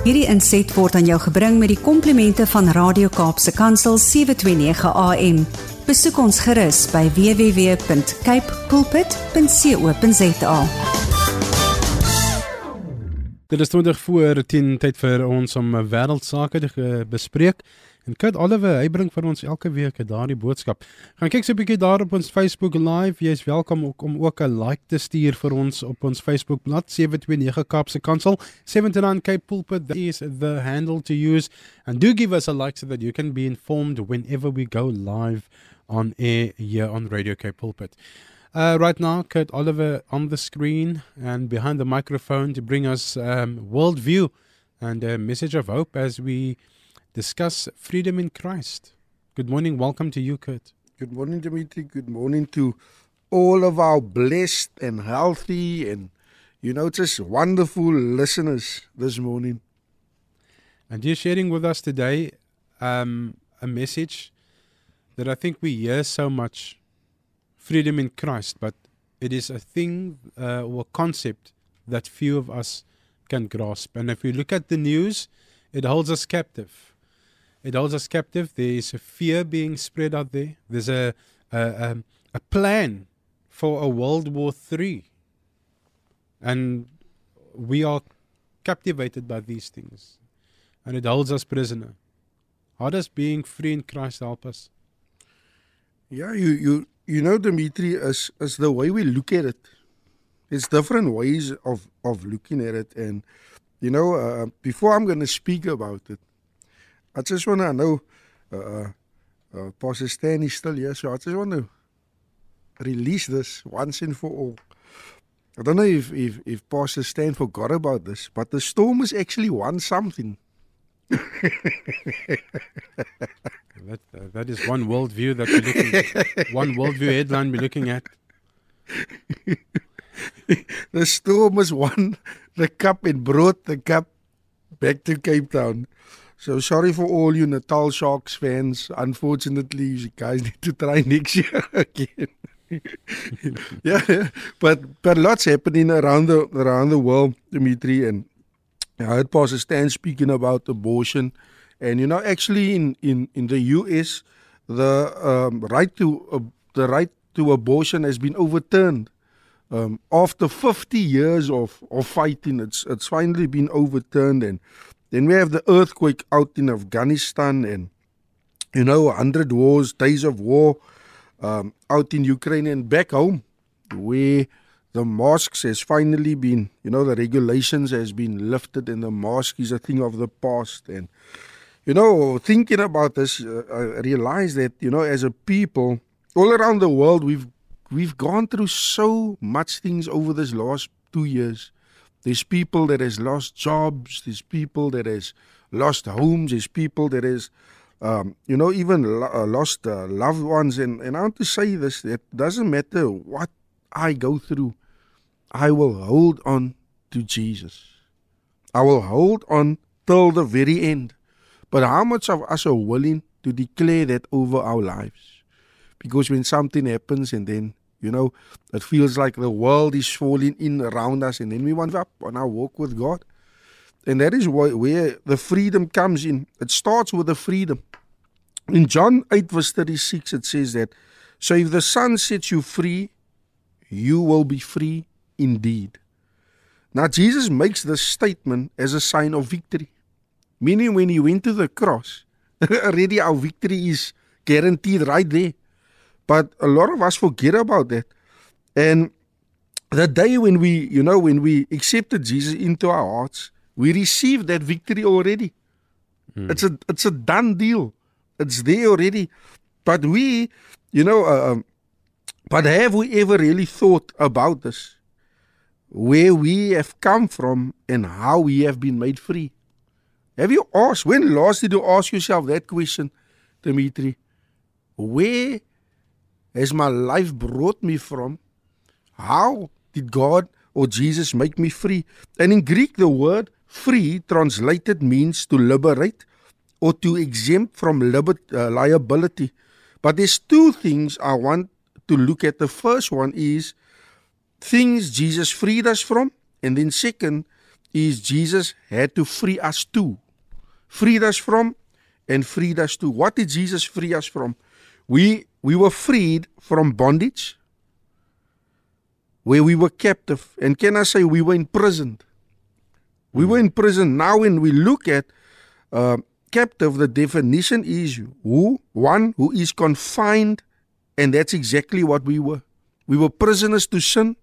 Hierdie inset word aan jou gebring met die komplimente van Radio Kaapse Kansel 729 AM. Besoek ons gerus by www.cape pulpit.co.za. Dit is 20 voor 10 tyd vir ons om wêreldsake te bespreek. En Kurt Oliver, hy bring vir ons elke week daardie boodskap. Gaan kyk so 'n bietjie daar op ons Facebook Live. Jy is welkom om ook 'n like te stuur vir ons op ons Facebook bladsy 729 Kaapse Kansel. 79 Cape Pulpit, that is the handle to use. And do give us a like so that you can be informed whenever we go live on air here on Radio Cape Pulpit. Right now, Kurt Oliver on the screen and behind the microphone to bring us worldview and a message of hope as we discuss freedom in Christ. Good morning. Welcome to you, Kurt. Good morning, Dimitri. Good morning to all of our blessed and healthy and, just wonderful listeners this morning. And you're sharing with us today a message that I think we hear so much, freedom in Christ, but it is a thing or a concept that few of us can grasp. And if we look at the news, it holds us captive. It holds us captive. There is a fear being spread out there. There's a plan for a World War III. And we are captivated by these things. And it holds us prisoner. How does being free in Christ help us? Yeah, you Dimitri, is the way we look at it. There's different ways of looking at it. And, before I'm going to speak about it, I just want to know, Pastor Stan is still here, so I just want to release this once and for all. I don't know if Pastor Stan forgot about this, but the storm has actually won something. That is one worldview that we're looking at. One worldview headline we're looking at. The storm has won the cup and brought the cup back to Cape Town. So sorry for all you Natal Sharks fans. Unfortunately, you guys need to try next year again. yeah, but lots happening around the world, Dimitri, and I heard Pastor Stan speaking about abortion, and actually in the U.S. the right to abortion has been overturned. After 50 years of fighting, it's finally been overturned. And then we have the earthquake out in Afghanistan and, 100 wars, days of war out in Ukraine and back home where the mosques has finally been, the regulations has been lifted and the mosque is a thing of the past. And, thinking about this, I realized that, as a people all around the world, we've gone through so much things over this last 2 years. There's people that has lost jobs. There's people that has lost homes. There's people that has, even lost loved ones. And I want to say this, that doesn't matter what I go through, I will hold on to Jesus. I will hold on till the very end. But how much of us are willing to declare that over our lives? Because when something happens and then, it feels like the world is falling in around us and then we want up on our walk with God. And that is where the freedom comes in. It starts with the freedom. In John 8 verse 36 it says that, so if the Son sets you free, you will be free indeed. Now Jesus makes this statement as a sign of victory. Meaning when he went to the cross, already our victory is guaranteed right there. But a lot of us forget about that. And the day when we accepted Jesus into our hearts, we received that victory already. It's a done deal. It's there already. But but have we ever really thought about this? Where we have come from and how we have been made free? Have you asked, when last did you ask yourself that question, Dimitri? Where has my life brought me from? How did God or Jesus make me free? And in Greek, the word free translated means to liberate or to exempt from liability. But there's two things I want to look at. The first one is things Jesus freed us from. And then second is Jesus had to free us too. Freed us from and freed us too. What did Jesus free us from? We were freed from bondage, where we were captive. And can I say we were imprisoned? We were in prison. Now when we look at captive, the definition is one who is confined, and that's exactly what we were. We were prisoners to sin.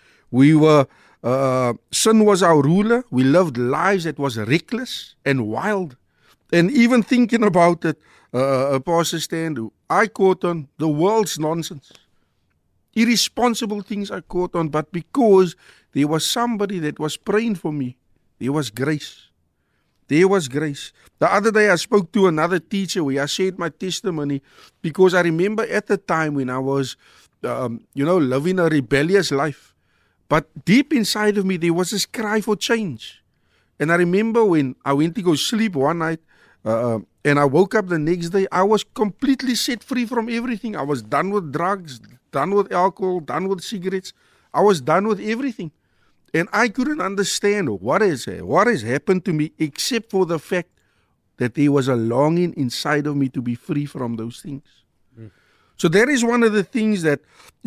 Sin was our ruler. We lived lives that was reckless and wild. And even thinking about it, Pastor Stan, I caught on the world's nonsense. Irresponsible things I caught on, but because there was somebody that was praying for me, there was grace. There was grace. The other day I spoke to another teacher where I shared my testimony, because I remember at the time when I was, living a rebellious life. But deep inside of me, there was this cry for change. And I remember when I went to go sleep one night, and I woke up the next day, I was completely set free from everything. I was done with drugs, done with alcohol, done with cigarettes. I was done with everything. And I couldn't understand what has happened to me, except for the fact that there was a longing inside of me to be free from those things. So that is one of the things that,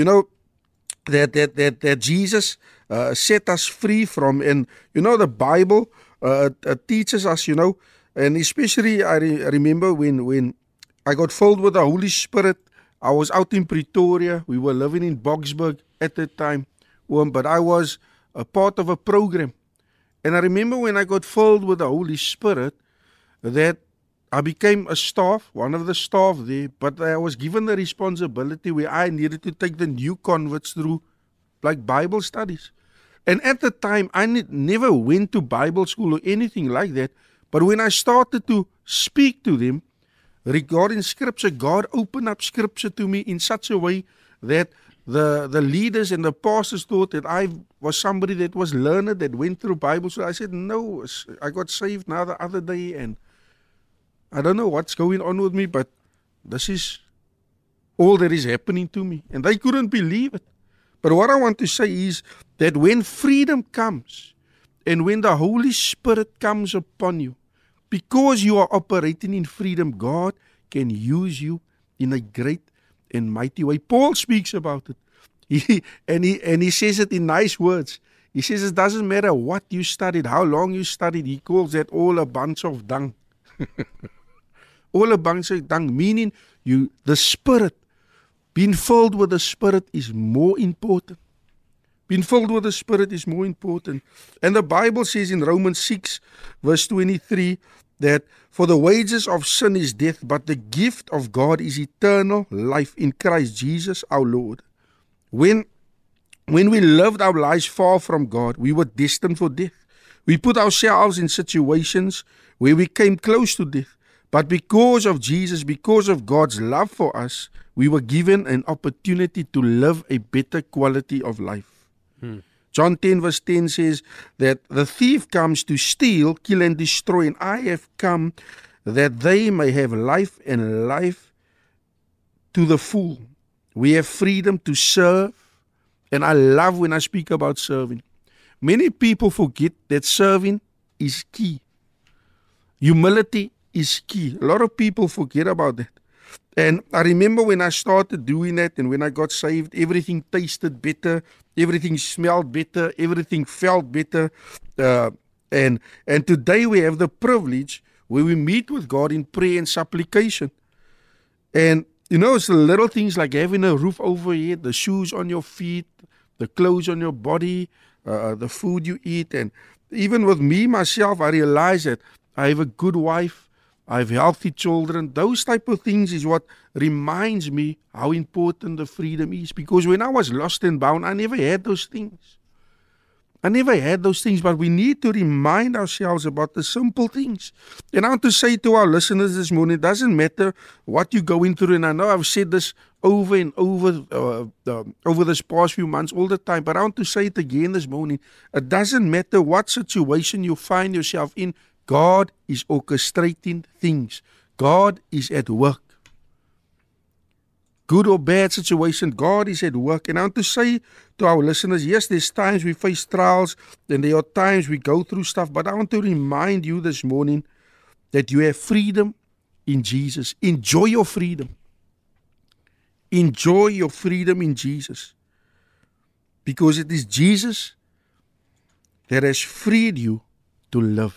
that Jesus set us free from. And, the Bible teaches us, and especially I remember when I got filled with the Holy Spirit. I was out in Pretoria. We were living in Boksburg at that time. But I was a part of a program. And I remember when I got filled with the Holy Spirit that I became a staff, one of the staff there, but I was given the responsibility where I needed to take the new converts through like Bible studies. And at the time, I never went to Bible school or anything like that. But when I started to speak to them regarding Scripture, God opened up Scripture to me in such a way that the leaders and the pastors thought that I was somebody that was learned, that went through Bible school. I said, no, I got saved now the other day, and I don't know what's going on with me, but this is all that is happening to me. And they couldn't believe it. But what I want to say is that when freedom comes, and when the Holy Spirit comes upon you, because you are operating in freedom, God can use you in a great and mighty way. Paul speaks about it. He says it in nice words. He says it doesn't matter what you studied, how long you studied. He calls that all a bunch of dung. All a bunch of dung, meaning the Spirit, being filled with the Spirit is more important. Being filled with the Spirit is more important. And the Bible says in Romans 6, verse 23, that for the wages of sin is death, but the gift of God is eternal life in Christ Jesus our Lord. When we lived our lives far from God, we were destined for death. We put ourselves in situations where we came close to death. But because of Jesus, because of God's love for us, we were given an opportunity to live a better quality of life. John 10 verse 10 says that the thief comes to steal, kill and destroy, and I have come that they may have life and life to the full. We have freedom to serve, and I love when I speak about serving. Many people forget that serving is key. Humility is key. A lot of people forget about that. And I remember when I started doing that and when I got saved, everything tasted better, everything smelled better, everything felt better. And today we have the privilege where we meet with God in prayer and supplication. And, it's the little things like having a roof over your head, the shoes on your feet, the clothes on your body, the food you eat. And even with me, myself, I realize that I have a good wife. I have healthy children. Those type of things is what reminds me how important the freedom is. Because when I was lost and bound, I never had those things. But we need to remind ourselves about the simple things. And I want to say to our listeners this morning, it doesn't matter what you're going through. And I know I've said this over and over this past few months all the time. But I want to say it again this morning. It doesn't matter what situation you find yourself in. God is orchestrating things. God is at work. good or bad situation, God is at work. And I want to say to our listeners, yes, there's times we face trials and there are times we go through stuff, but I want to remind you this morning that you have freedom in Jesus. Enjoy your freedom. Enjoy your freedom in Jesus. Because it is Jesus that has freed you to live.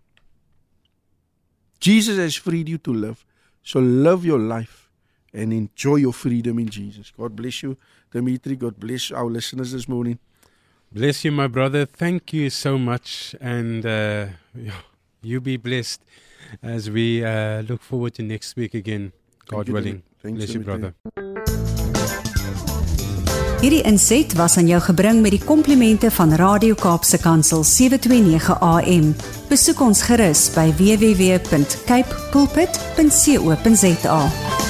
Jesus has freed you to live. So live your life and enjoy your freedom in Jesus. God bless you, Dimitri. God bless our listeners this morning. Bless you, my brother. Thank you so much. And you be blessed as we look forward to next week again, God willing. Bless you, brother. Hierdie inset was aan jou gebring met die komplimente van Radio Kaapse Kansel 729 AM. Besoek ons gerus by www.cape pulpit.co.za.